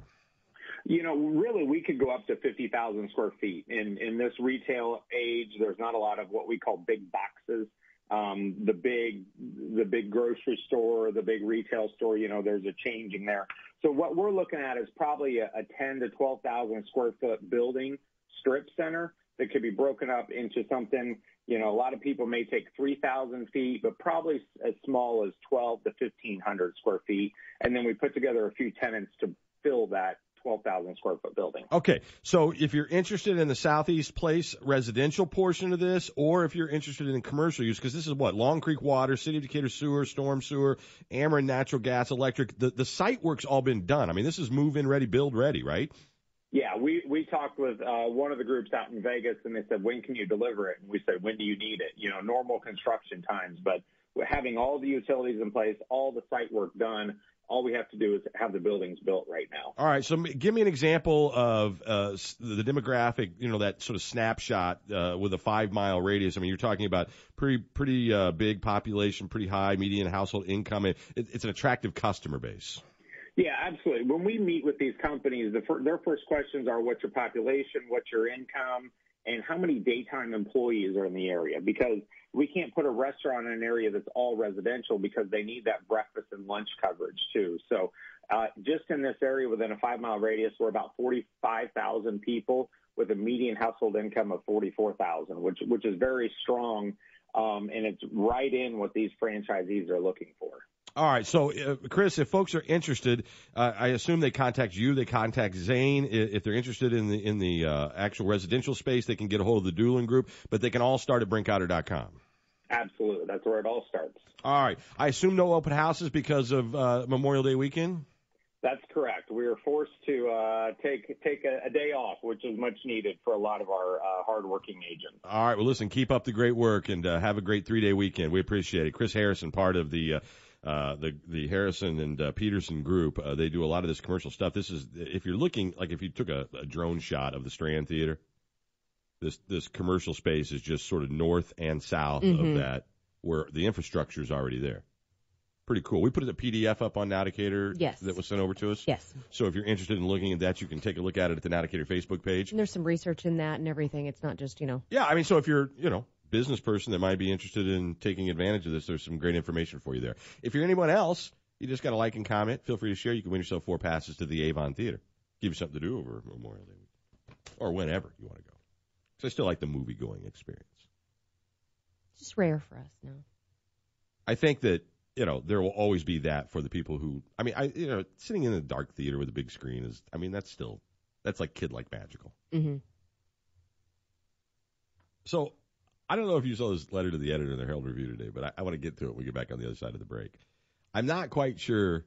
Really, we could go up to 50,000 square feet. In this retail age, there's not a lot of what we call big boxes. The big grocery store, the big retail store, there's a changing there. So what we're looking at is probably a 10 to 12,000 square foot building strip center that could be broken up into something. A lot of people may take 3,000 feet, but probably as small as 12 to 1,500 square feet. And then we put together a few tenants to fill that 12,000 square foot building. Okay, so if you're interested in the Southeast Place residential portion of this, or if you're interested in commercial use, because this is what, Long Creek Water, City of Decatur Sewer, Storm Sewer, Ameren Natural Gas, Electric, the site work's all been done. I mean, this is move-in ready, build ready, right? Yeah, we talked with one of the groups out in Vegas, and they said, when can you deliver it? And we said, when do you need it? Normal construction times, but having all the utilities in place, all the site work done, all we have to do is have the buildings built right now. All right, so give me an example of the demographic, that sort of snapshot with a 5-mile radius. I mean, you're talking about pretty big population, pretty high median household income. It's an attractive customer base. Yeah, absolutely. When we meet with these companies, their first questions are what's your population, what's your income, and how many daytime employees are in the area, because we can't put a restaurant in an area that's all residential because they need that breakfast and lunch coverage too. So just in this area within a 5-mile radius, we're about 45,000 people with a median household income of 44,000, which is very strong, and it's right in what these franchisees are looking for. All right, so Chris, if folks are interested, I assume they contact you. They contact Zane if they're interested in the actual residential space. They can get a hold of the Doolin Group, but they can all start at Brinkotter.com. Absolutely, that's where it all starts. All right, I assume no open houses because of Memorial Day weekend. That's correct. We were forced to take a day off, which is much needed for a lot of our hardworking agents. All right, well, listen, keep up the great work and have a great 3-day weekend. We appreciate it. Chris Harrison, part of the Harrison and Peterson group, they do a lot of this commercial stuff. This is, if you're looking, like if you took a drone shot of the Strand Theater, this commercial space is just sort of north and south of that, where the infrastructure is already there. Pretty cool. We put a PDF up on Naudicator that was sent over to us. Yes. So if you're interested in looking at that, you can take a look at it at the Naudicator Facebook page. And there's some research in that and everything. It's not just, Yeah, I mean, so if you're, business person that might be interested in taking advantage of this, there's some great information for you there. If you're anyone else, you just got to like and comment. Feel free to share. You can win yourself 4 passes to the Avon Theater. Give you something to do over Memorial Day or whenever you want to go. Because I still like the movie-going experience. It's just rare for us now. I think that, there will always be that for the people who, sitting in a dark theater with a big screen is, that's like kid-like magical. Mm-hmm. So, I don't know if you saw this letter to the editor in the Herald Review today, but I want to get to it when we get back on the other side of the break. I'm not quite sure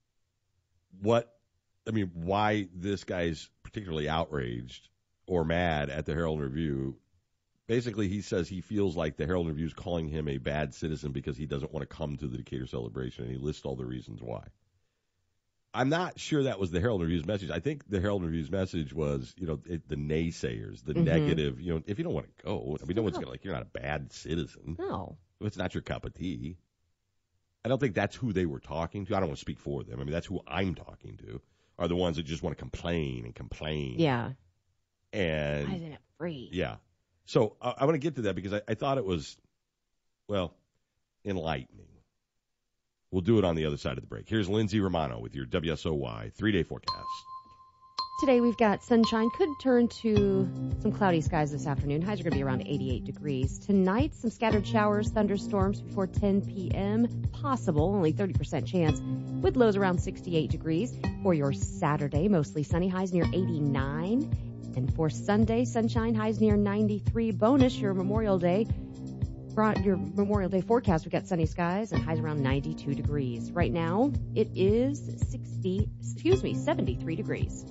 why this guy's particularly outraged or mad at the Herald Review. Basically, he says he feels like the Herald Review is calling him a bad citizen because he doesn't want to come to the Decatur celebration, and he lists all the reasons why. I'm not sure that was the Herald Review's message. I think the Herald Review's message was, the naysayers, the negative, if you don't want to go, no one's going to, you're not a bad citizen. No. It's not your cup of tea. I don't think that's who they were talking to. I don't want to speak for them. I mean, that's who I'm talking to, are the ones that just want to complain and complain. Yeah. And why isn't it free? Yeah. So I want to get to that because I thought it was, enlightening. We'll do it on the other side of the break. Here's Lindsay Romano with your WSOY 3-day forecast. Today we've got sunshine. Could turn to some cloudy skies this afternoon. Highs are going to be around 88 degrees. Tonight, some scattered showers, thunderstorms before 10 p.m. Possible, only 30% chance, with lows around 68 degrees. For your Saturday, mostly sunny, highs near 89. And for Sunday, sunshine, highs near 93. Bonus, your Memorial Day, Your Memorial Day forecast, we've got sunny skies and highs around 92 degrees. Right now, it is 73 degrees.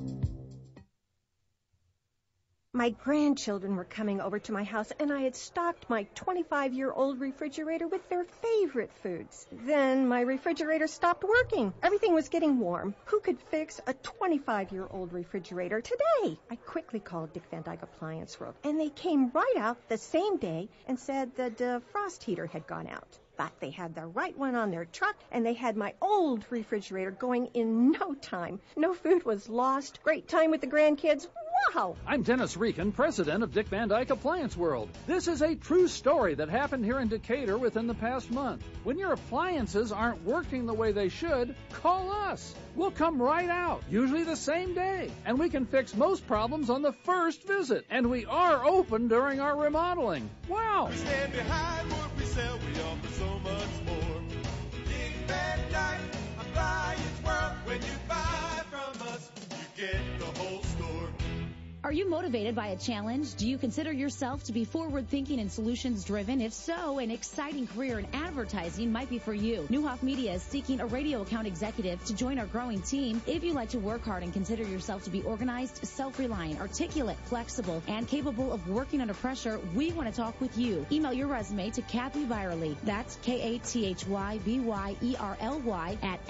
My grandchildren were coming over to my house, and I had stocked my 25-year-old refrigerator with their favorite foods. Then my refrigerator stopped working. Everything was getting warm. Who could fix a 25-year-old refrigerator today? I quickly called Dick Van Dyke Appliance World, and they came right out the same day and said the defrost heater had gone out. But they had the right one on their truck, and they had my old refrigerator going in no time. No food was lost. Great time with the grandkids. Wow! I'm Dennis Reekin, president of Dick Van Dyke Appliance World. This is a true story that happened here in Decatur within the past month. When your appliances aren't working the way they should, call us. We'll come right out, usually the same day, and we can fix most problems on the first visit. And we are open during our remodeling. Wow! We stand behind what we sell, we offer so much more. Dick Van Dyke Appliance World. When you buy from us, you get the whole store. Are you motivated by a challenge? Do you consider yourself to be forward-thinking and solutions-driven? If so, an exciting career in advertising might be for you. Newhoff Media is seeking a radio account executive to join our growing team. If you like to work hard and consider yourself to be organized, self-reliant, articulate, flexible, and capable of working under pressure, we want to talk with you. Email your resume to Kathy Byerly. That's KathyByerly at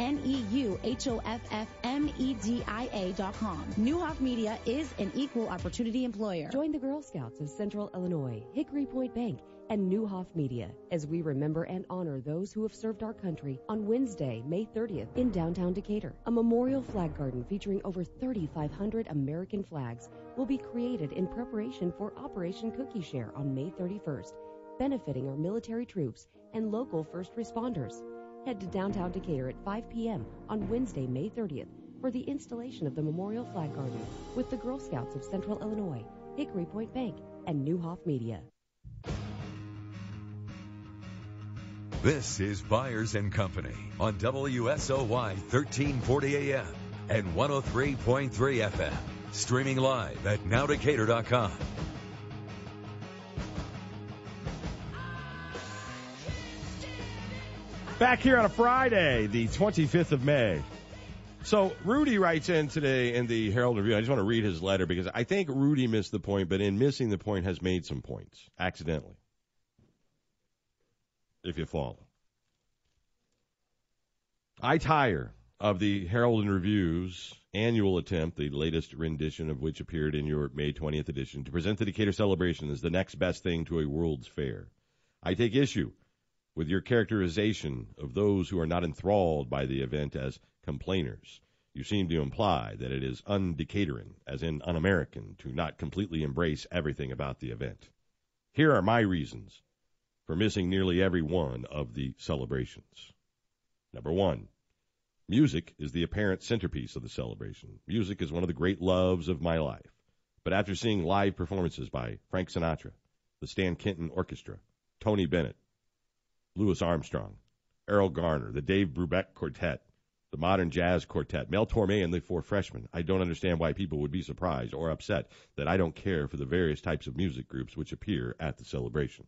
NEUHOFFMEDIA.com. Newhoff Media is an equal opportunity employer. Join the Girl Scouts of Central Illinois, Hickory Point Bank, and Newhoff Media as we remember and honor those who have served our country on Wednesday, May 30th in downtown Decatur. A memorial flag garden featuring over 3,500 American flags will be created in preparation for Operation Cookie Share on May 31st, benefiting our military troops and local first responders. Head to downtown Decatur at 5 p.m. on Wednesday, May 30th for the installation of the Memorial Flag Garden with the Girl Scouts of Central Illinois, Hickory Point Bank, and Newhoff Media. This is Byers & Company on WSOY 1340 AM and 103.3 FM. Streaming live at nowdecatur.com. Back here on a Friday, the 25th of May. So Rudy writes in today in the Herald Review. I just want to read his letter because I think Rudy missed the point, but in missing the point has made some points accidentally. If you follow. I tire of the Herald and Review's annual attempt, the latest rendition of which appeared in your May 20th edition, to present the Decatur celebration as the next best thing to a World's Fair. I take issue with your characterization of those who are not enthralled by the event as complainers. You seem to imply that it is un-Decaturan, as in un-American, to not completely embrace everything about the event. Here are my reasons for missing nearly every one of the celebrations. Number one, music is the apparent centerpiece of the celebration. Music is one of the great loves of my life. But after seeing live performances by Frank Sinatra, the Stan Kenton Orchestra, Tony Bennett, Louis Armstrong, Errol Garner, the Dave Brubeck Quartet, the Modern Jazz Quartet, Mel Torme and the Four Freshmen, I don't understand why people would be surprised or upset that I don't care for the various types of music groups which appear at the celebration.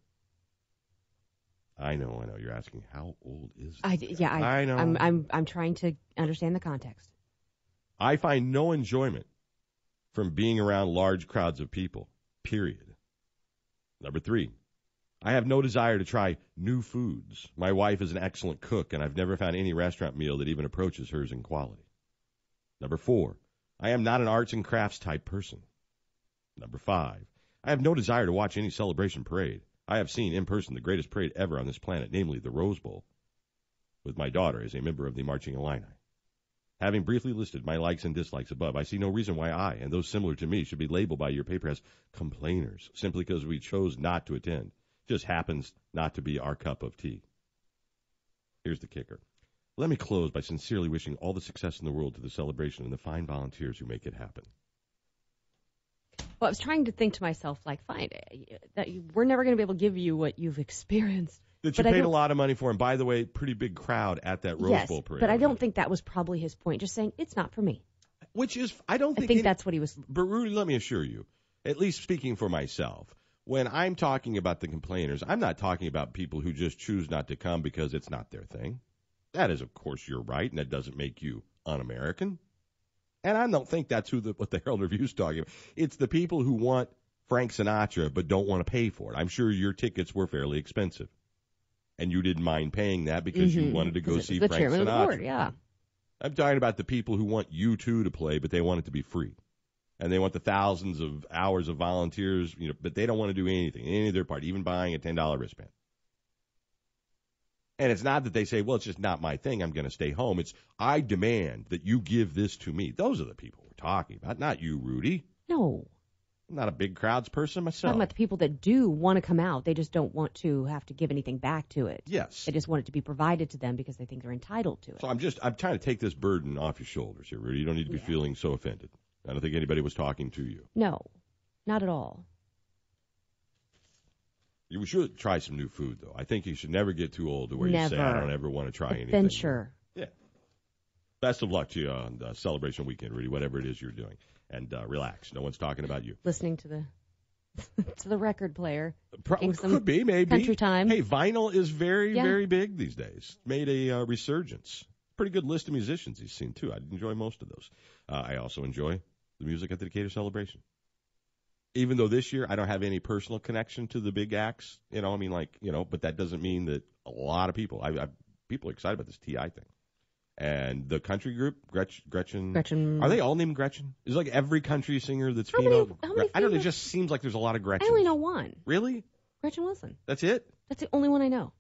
I know. You're asking, how old is this? I know. I'm trying to understand the context. I find no enjoyment from being around large crowds of people, period. Number three, I have no desire to try new foods. My wife is an excellent cook, and I've never found any restaurant meal that even approaches hers in quality. Number four, I am not an arts and crafts type person. Number five, I have no desire to watch any celebration parade. I have seen in person the greatest parade ever on this planet, namely the Rose Bowl, with my daughter as a member of the Marching Illini. Having briefly listed my likes and dislikes above, I see no reason why I, and those similar to me, should be labeled by your paper as complainers, simply because we chose not to attend. Just happens not to be our cup of tea. Here's the kicker. Let me close by sincerely wishing all the success in the world to the celebration and the fine volunteers who make it happen. Well, I was trying to think to myself, fine, that we're never going to be able to give you what you've experienced. That you paid a lot of money for, and by the way, pretty big crowd at that Rose Bowl parade. But I don't think that was probably his point, just saying, it's not for me. Which is, I think that's what he was. But Rudy, let me assure you, at least speaking for myself, when I'm talking about the complainers, I'm not talking about people who just choose not to come because it's not their thing. That is, of course, your right, and that doesn't make you un-American. And I don't think that's what the Herald Review's talking about. It's the people who want Frank Sinatra but don't want to pay for it. I'm sure your tickets were fairly expensive, and you didn't mind paying that because you wanted to go see Frank chairman Sinatra. Of the board, yeah. I'm talking about the people who want U2 to play, but they want it to be free. And they want the thousands of hours of volunteers, but they don't want to do anything, any of their part, even buying a $10 wristband. And it's not that they say, well, it's just not my thing, I'm going to stay home. It's, I demand that you give this to me. Those are the people we're talking about, not you, Rudy. No. I'm not a big crowds person myself. I'm talking about the people that do want to come out. They just don't want to have to give anything back to it. Yes. They just want it to be provided to them because they think they're entitled to it. So I'm trying to take this burden off your shoulders here, Rudy. You don't need to be feeling so offended. I don't think anybody was talking to you. No, not at all. You should try some new food, though. I think you should never get too old to where you say, I don't ever want to try anything. Adventure. Yeah. Best of luck to you on Celebration Weekend, Rudy, whatever it is you're doing. And relax. No one's talking about you. Listening to the record player. Could be, maybe. Country time. Hey, vinyl is very, very big these days. Made a resurgence. Pretty good list of musicians he's seen, too. I enjoy most of those. I also enjoy the music at the Decatur Celebration. Even though this year I don't have any personal connection to the big acts, but that doesn't mean that a lot of people, people are excited about this T.I. thing. And the country group, Gretchen. Are they all named Gretchen? Is like every country singer that's female? How many I don't know, it just seems like there's a lot of Gretchens. I only know one. Really? Gretchen Wilson. That's it? That's the only one I know.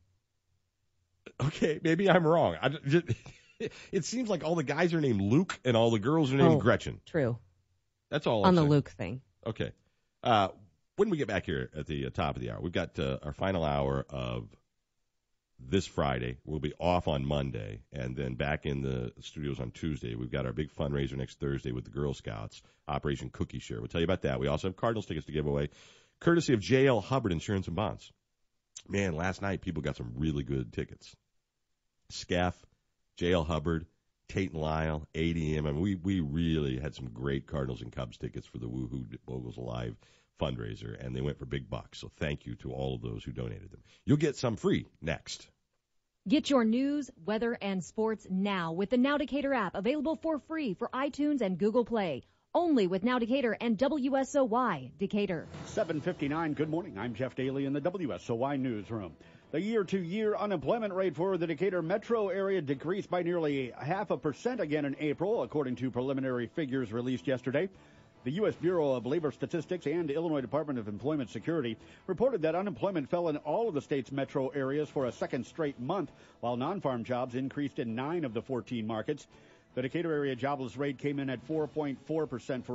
Okay, maybe I'm wrong. It seems like all the guys are named Luke and all the girls are named Gretchen. True. That's all. On the Luke thing. Okay. When we get back here at the top of the hour, we've got our final hour of this Friday. We'll be off on Monday, and then back in the studios on Tuesday. We've got our big fundraiser next Thursday with the Girl Scouts, Operation Cookie Share. We'll tell you about that. We also have Cardinals tickets to give away, courtesy of J.L. Hubbard Insurance and Bonds. Man, last night people got some really good tickets. Scaff, J.L. Hubbard, Tate and Lyle, ADM. I mean, we really had some great Cardinals and Cubs tickets for the Woohoo Bogles Alive fundraiser, and they went for big bucks. So thank you to all of those who donated them. You'll get some free next. Get your news, weather, and sports now with the Now Decatur app, available for free for iTunes and Google Play. Only with Now Decatur and WSOY Decatur. 7:59. Good morning. I'm Jeff Daly in the WSOY newsroom. The year-to-year unemployment rate for the Decatur metro area decreased by nearly 0.5% again in April, according to preliminary figures released yesterday. The U.S. Bureau of Labor Statistics and Illinois Department of Employment Security reported that unemployment fell in all of the state's metro areas for a second straight month, while non-farm jobs increased in 9 of the 14 markets. The Decatur area jobless rate came in at 4.4% for